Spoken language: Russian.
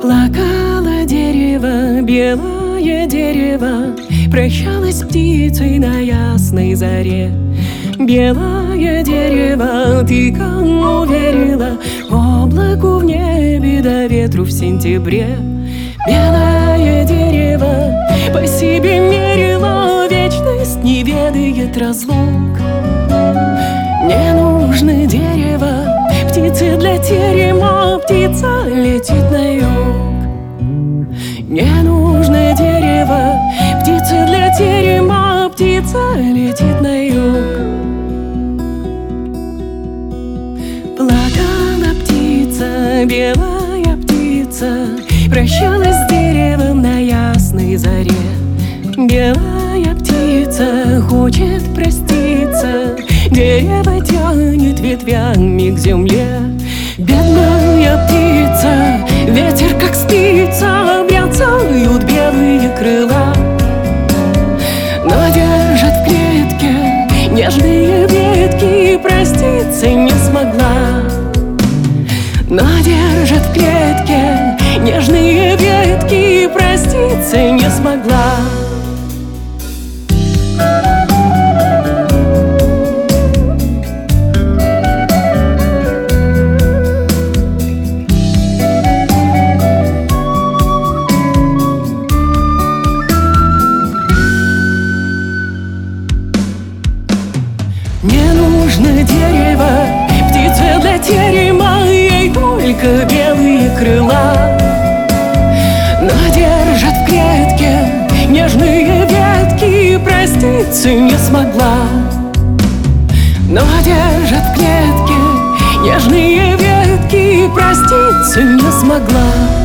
Плакало дерево, белое дерево, прощалась с птицей на ясной заре. Белое дерево, ты кому верила? Облаку в небе да ветру в сентябре. Белое дерево по себе мерило, вечность не ведает разлук. Не нужно дерево, птицы для терема, птица летит на юг. Не нужно дерево, птицы для терема, птица летит на юг. Плакала птица, белая птица, прощалась с деревом на ясной заре. Белая птица хочет проститься, дерево тянет ветвями к земле. Бедная птица, ветер как спица, бряцают белые крыла. Но держат в клетке нежные ветки, проститься не смогла. Но держат в клетке нежные ветки, проститься не смогла. Не нужно дерево, птице для терема, ей только белые крыла. Но держат в клетке нежные ветки, проститься не смогла. Но держат в клетке нежные ветки, проститься не смогла.